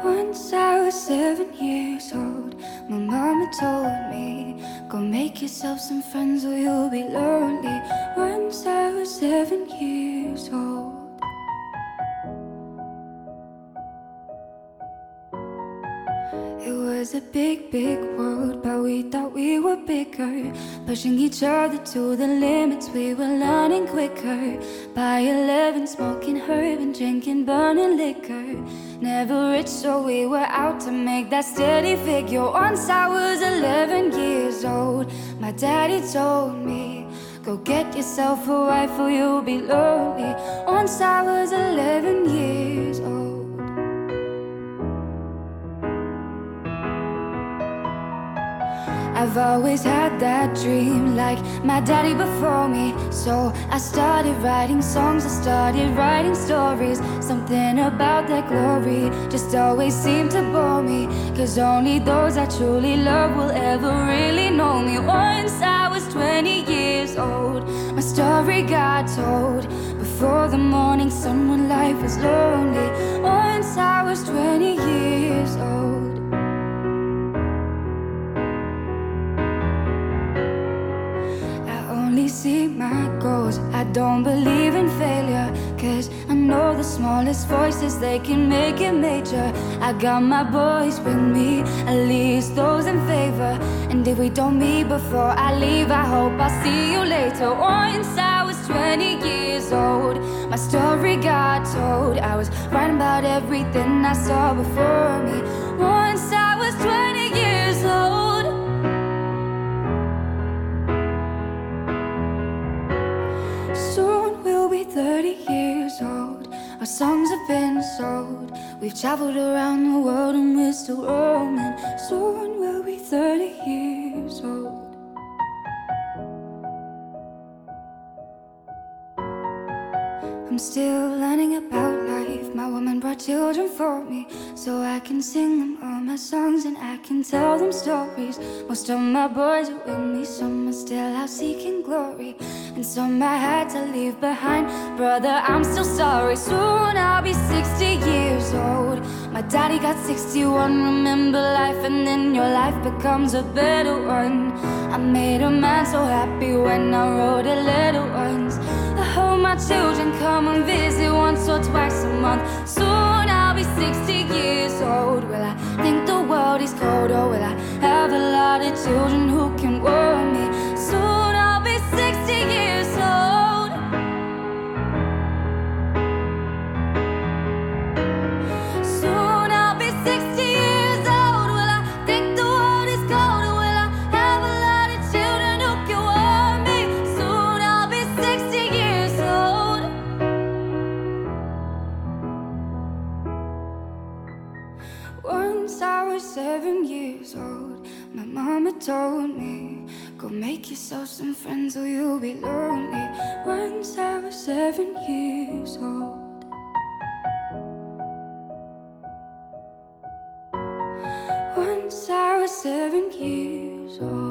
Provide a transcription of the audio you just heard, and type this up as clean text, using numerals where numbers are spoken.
Once I was 7 years old, my mama told me, go make yourself some friends or you'll be lonely. Once I was 7 years old. It was a big, big world, but we thought we were bigger. Pushing each other to the limits, we were learning quicker. By 11, smoking herb and drinking burning liquor. Never rich, so we were out to make that steady figure. Once I was 11 years old, my daddy told me, go get yourself a wife or you'll be lonely. Once I was 11 years old. I've always had that dream, like my daddy before me. So I started writing songs, I started writing stories. Something about that glory just always seemed to bore me, 'cause only those I truly love will ever really know me. Once I was 20 years old, my story got told before the morning sun when life was lonely. Once I was 20 years old. Only see my goals, I don't believe in failure, 'cause I know the smallest voices, they can make it major. I got my boys with me, at least those in favor. And if we don't meet before I leave, I hope I'll see you later. Once I was 20 years old, my story got told. I was writing about everything I saw before me. Once I was 20 years old. Soon we'll be 30 years old. Our songs have been sold. We've traveled around the world and we're still roaming. Soon we'll be 30 years old. I'm still learning about life. My woman brought children for me, so I can sing them all my songs and I can tell them stories. Most of my boys are with me, some are still out seeking glory, and some I had to leave behind. Brother, I'm still sorry. Soon I'll be 60 years old. My daddy got 61. Remember life and then your life becomes a better one. I made a man so happy when I wrote a letter once. I hope my children come and visit once or twice a month. Soon I'll be 60 years old. Will I think the world is cold, or will I have a lot of children who can warm me? Soon I'll be 60 years old. Soon I'll be 60 years old. Will I think the world is cold, or will I have a lot of children who can warm me? Soon I'll be 60 years old. Once I was 7 years old, my mama told me, go make yourself some friends or you'll be lonely. Once I was 7 years old. Once I was 7 years old.